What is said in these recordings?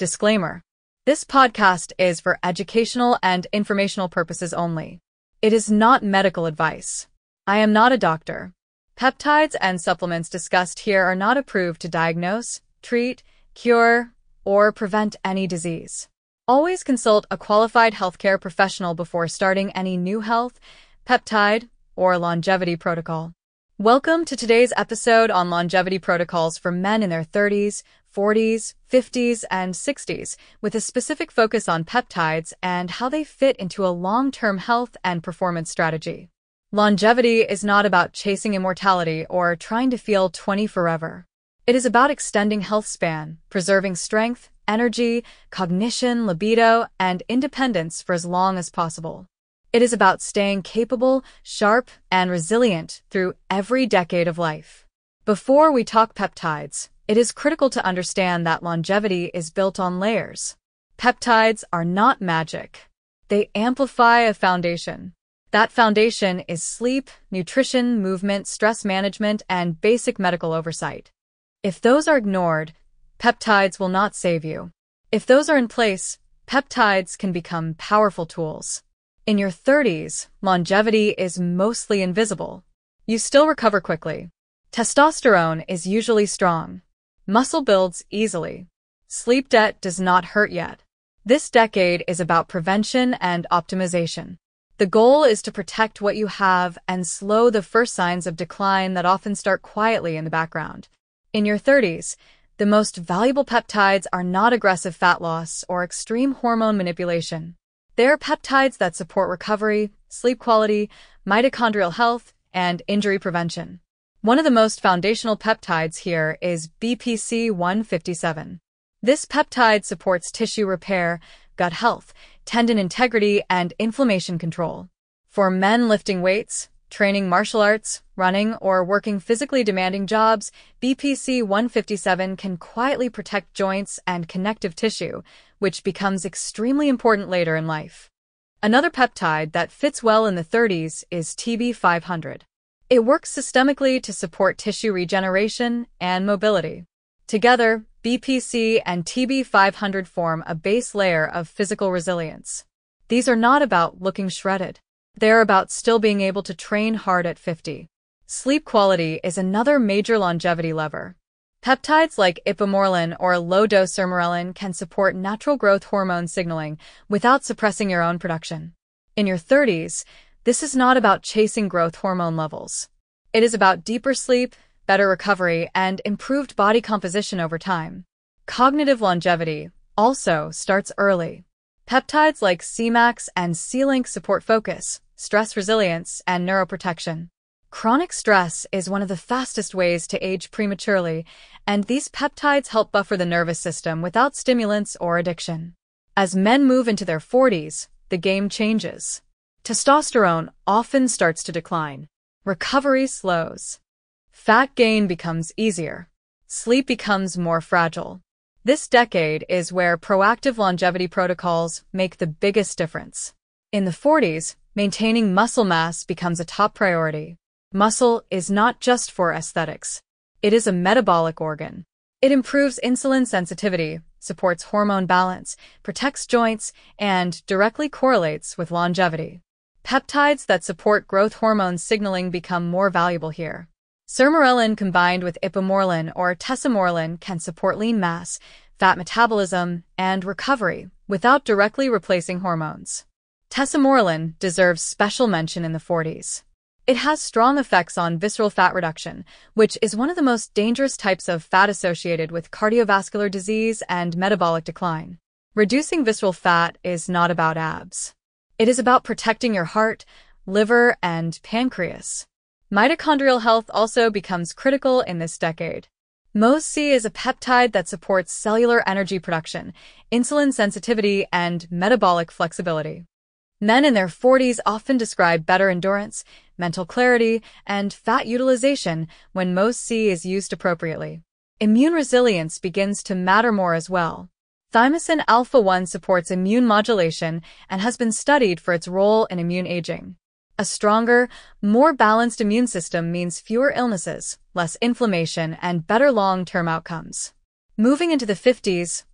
Disclaimer. This podcast is for educational and informational purposes only. It is not medical advice. I am not a doctor. Peptides and supplements discussed here are not approved to diagnose, treat, cure, or prevent any disease. Always consult a qualified healthcare professional before starting any new health, peptide, or longevity protocol. Welcome to today's episode on longevity protocols for men in their 30s, 40s, 50s, and 60s, with a specific focus on peptides and how they fit into a long-term health and performance strategy. Longevity is not about chasing immortality or trying to feel 20 forever. It is about extending health span, preserving strength, energy, cognition, libido, and independence for as long as possible. It is about staying capable, sharp, and resilient through every decade of life. Before we talk peptides, it is critical to understand that longevity is built on layers. Peptides are not magic. They amplify a foundation. That foundation is sleep, nutrition, movement, stress management, and basic medical oversight. If those are ignored, peptides will not save you. If those are in place, peptides can become powerful tools. In your 30s, longevity is mostly invisible. You still recover quickly. Testosterone is usually strong. Muscle builds easily. Sleep debt does not hurt yet. This decade is about prevention and optimization. The goal is to protect what you have and slow the first signs of decline that often start quietly in the background. In your 30s, the most valuable peptides are not aggressive fat loss or extreme hormone manipulation. They are peptides that support recovery, sleep quality, mitochondrial health, and injury prevention. One of the most foundational peptides here is BPC 157. This peptide supports tissue repair, gut health, tendon integrity, and inflammation control. For men lifting weights, training martial arts, running, or working physically demanding jobs, BPC 157 can quietly protect joints and connective tissue, which becomes extremely important later in life. Another peptide that fits well in the 30s is TB500. It works systemically to support tissue regeneration and mobility. Together, BPC and TB500 form a base layer of physical resilience. These are not about looking shredded. They're about still being able to train hard at 50. Sleep quality is another major longevity lever. Peptides like ipamorelin or low-dose sermorelin can support natural growth hormone signaling without suppressing your own production. In your 30s, this is not about chasing growth hormone levels. It is about deeper sleep, better recovery, and improved body composition over time. Cognitive longevity also starts early. Peptides like CMAX and C-Link support focus, stress resilience, and neuroprotection. Chronic stress is one of the fastest ways to age prematurely, and these peptides help buffer the nervous system without stimulants or addiction. As men move into their 40s, the game changes. Testosterone often starts to decline. Recovery slows. Fat gain becomes easier. Sleep becomes more fragile. This decade is where proactive longevity protocols make the biggest difference. In the 40s, maintaining muscle mass becomes a top priority. Muscle is not just for aesthetics. It is a metabolic organ. It improves insulin sensitivity, supports hormone balance, protects joints, and directly correlates with longevity. Peptides that support growth hormone signaling become more valuable here. Sermorelin combined with ipamorelin or tesamorelin can support lean mass, fat metabolism, and recovery without directly replacing hormones. Tesamorelin deserves special mention in the 40s. It has strong effects on visceral fat reduction, which is one of the most dangerous types of fat associated with cardiovascular disease and metabolic decline. Reducing visceral fat is not about abs. It is about protecting your heart, liver, and pancreas. Mitochondrial health also becomes critical in this decade. MOS-C is a peptide that supports cellular energy production, insulin sensitivity, and metabolic flexibility. Men in their 40s often describe better endurance, mental clarity, and fat utilization when MOS-C is used appropriately. Immune resilience begins to matter more as well. Thymosin alpha-1 supports immune modulation and has been studied for its role in immune aging. A stronger, more balanced immune system means fewer illnesses, less inflammation, and better long-term outcomes. Moving into the 50s,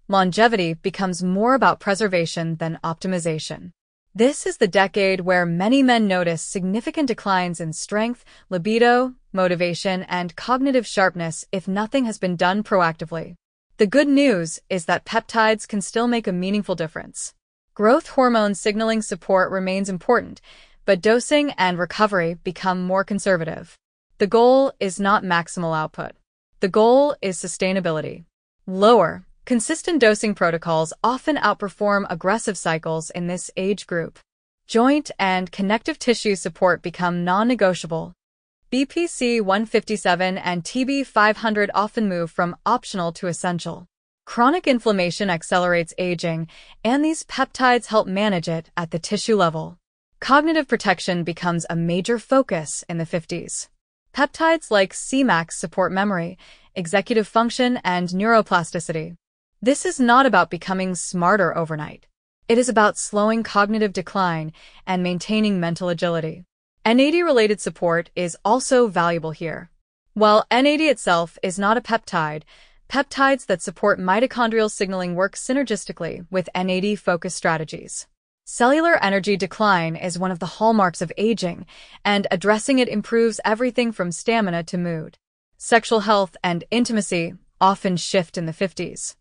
longevity becomes more about preservation than optimization. This is the decade where many men notice significant declines in strength, libido, motivation, and cognitive sharpness if nothing has been done proactively. The good news is that peptides can still make a meaningful difference. Growth hormone signaling support remains important, but dosing and recovery become more conservative. The goal is not maximal output. The goal is sustainability. Lower, consistent dosing protocols often outperform aggressive cycles in this age group. Joint and connective tissue support become non-negotiable. BPC 157 and TB 500 often move from optional to essential. Chronic inflammation accelerates aging, and these peptides help manage it at the tissue level. Cognitive protection becomes a major focus in the 50s. Peptides like Cmax support memory, executive function, and neuroplasticity. This is not about becoming smarter overnight. It is about slowing cognitive decline and maintaining mental agility. NAD-related support is also valuable here. While NAD itself is not a peptide, peptides that support mitochondrial signaling work synergistically with NAD-focused strategies. Cellular energy decline is one of the hallmarks of aging, and addressing it improves everything from stamina to mood. Sexual health and intimacy often shift in the 50s.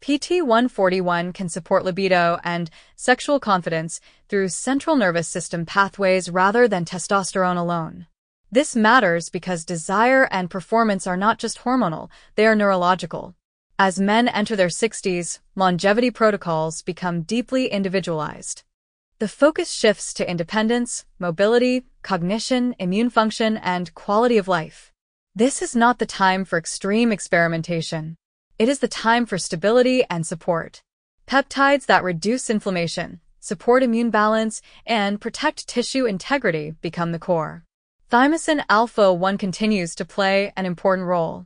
PT-141 can support libido and sexual confidence through central nervous system pathways rather than testosterone alone. This matters because desire and performance are not just hormonal, they are neurological. As men enter their 60s, longevity protocols become deeply individualized. The focus shifts to independence, mobility, cognition, immune function, and quality of life. This is not the time for extreme experimentation. It is the time for stability and support. Peptides that reduce inflammation, support immune balance, and protect tissue integrity become the core. Thymosin alpha-1 continues to play an important role.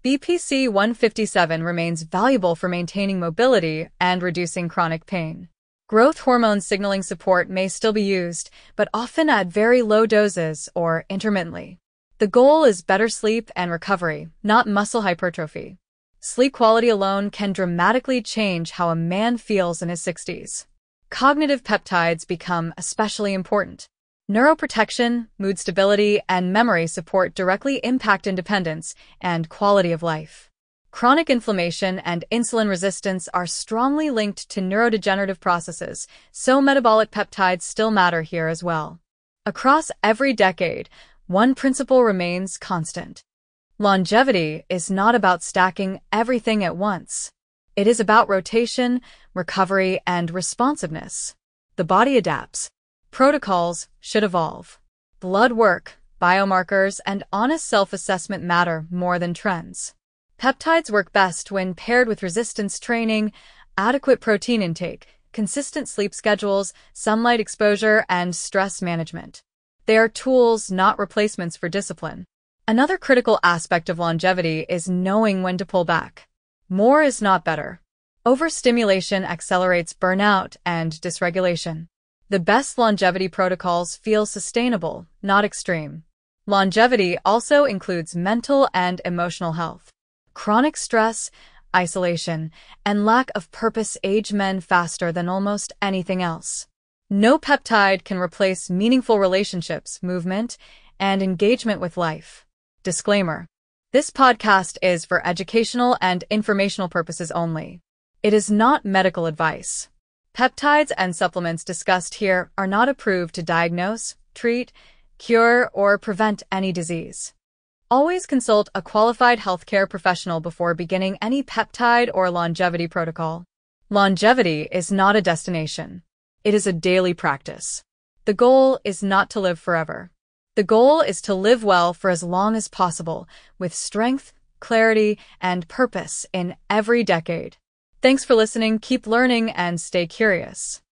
BPC 157 remains valuable for maintaining mobility and reducing chronic pain. Growth hormone signaling support may still be used, but often at very low doses or intermittently. The goal is better sleep and recovery, not muscle hypertrophy. Sleep quality alone can dramatically change how a man feels in his 60s. Cognitive peptides become especially important. Neuroprotection, mood stability, and memory support directly impact independence and quality of life. Chronic inflammation and insulin resistance are strongly linked to neurodegenerative processes, so metabolic peptides still matter here as well. Across every decade, one principle remains constant. Longevity is not about stacking everything at once. It is about rotation, recovery, and responsiveness. The body adapts. Protocols should evolve. Blood work, biomarkers, and honest self-assessment matter more than trends. Peptides work best when paired with resistance training, adequate protein intake, consistent sleep schedules, sunlight exposure, and stress management. They are tools, not replacements for discipline. Another critical aspect of longevity is knowing when to pull back. More is not better. Overstimulation accelerates burnout and dysregulation. The best longevity protocols feel sustainable, not extreme. Longevity also includes mental and emotional health. Chronic stress, isolation, and lack of purpose age men faster than almost anything else. No peptide can replace meaningful relationships, movement, and engagement with life. Disclaimer: this podcast is for educational and informational purposes only. It is not medical advice. Peptides and supplements discussed here are not approved to diagnose, treat, cure, or prevent any disease. Always consult a qualified healthcare professional before beginning any peptide or longevity protocol. Longevity is not a destination. It is a daily practice. The goal is not to live forever. The goal is to live well for as long as possible, with strength, clarity, and purpose in every decade. Thanks for listening, keep learning, and stay curious.